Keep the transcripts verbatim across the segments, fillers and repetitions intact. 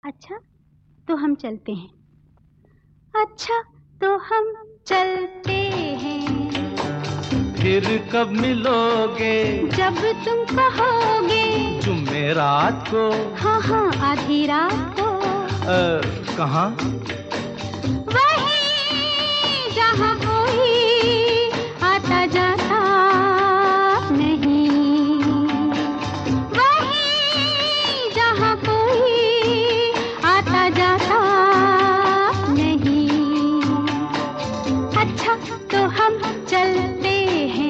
अच्छा तो हम चलते हैं। अच्छा तो हम चलते हैं। फिर कब मिलोगे? जब तुम कहोगे। जुमेरात को? हाँ हाँ आधी रात को। आ, कहाँ? वहीं जहाँ कोई आता जाता नहीं। वहीं जहाँ कोई आता जाता नहीं। अच्छा तो हम चलते हैं।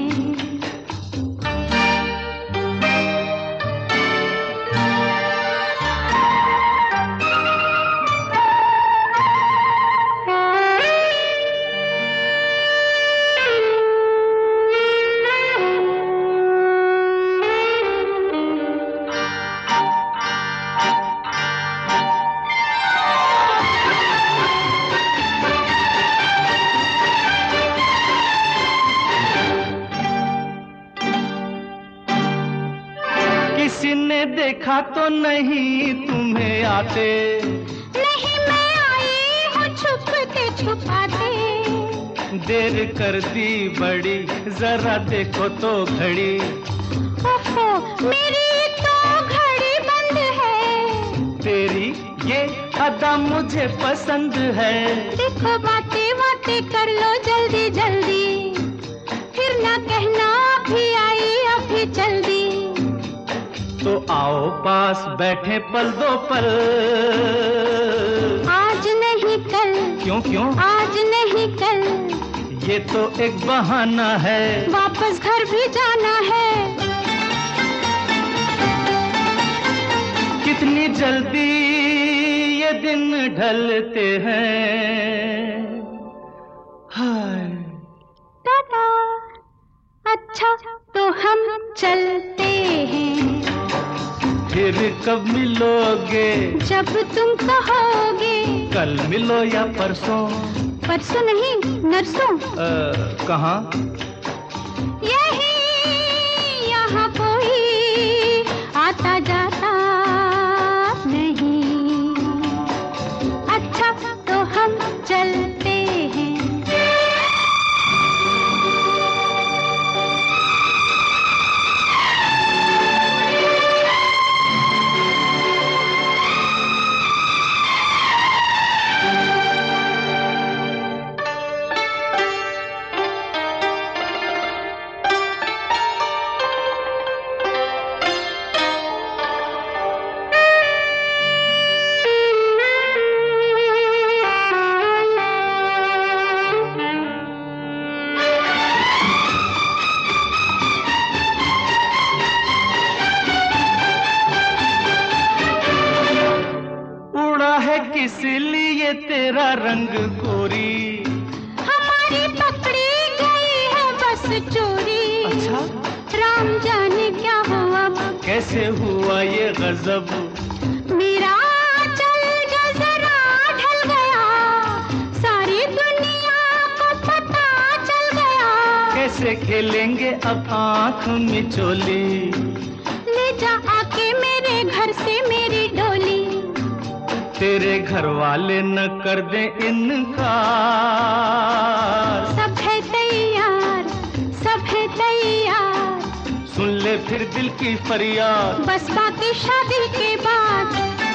किसी ने देखा तो नहीं तुम्हें आते? नहीं मैं आई हूँ छुपते छुपाते। देर कर दी बड़ी, जरा देखो तो घड़ी। ओहो मेरी तो घड़ी बंद है। तेरी ये अदा मुझे पसंद है। देखो बातें बातें कर लो जल्दी जल्दी। फिर ना कहना अभी आई अभी चल दी। तो आओ पास बैठे पल दो पल। आज नहीं कल। क्यों क्यों? आज नहीं कल। ये तो एक बहाना है। वापस घर भी जाना है। कितनी जल्दी ये दिन ढलते हैं। हाय टाटा। अच्छा तो हम चलते हैं। फिर कब मिलोगे? जब तुम कहोगे। कल मिलो या परसों? परसों नहीं नरसों। आ, कहाँ? यही यहाँ कोई आता जाता नहीं। अच्छा तो हम चलते हैं। इसलिए तेरा रंग गोरी। हमारी पकड़ी गई है बस चोरी। अच्छा? राम जाने क्या हुआ। कैसे हुआ ये गजब? मेरा चल जो जरा ढल गया। सारी दुनिया को पता चल गया। कैसे खेलेंगे अब आँख मिचोली? ले जा आके मेरे घर से मेरी डोली। तेरे घर वाले न कर दे इनकार। सब है तैयार सब है तैयार। सुन ले फिर दिल की फरियाद। बस बाकी शादी के बाद।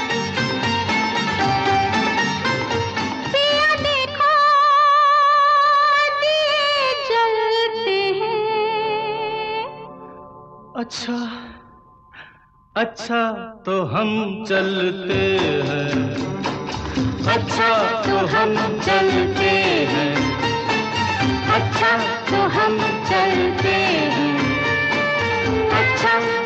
पिया देखो दिए जलते हैं। अच्छा अच्छा तो हम चलते हैं। अच्छा तो हम चलते हैं। अच्छा तो हम चलते हैं। अच्छा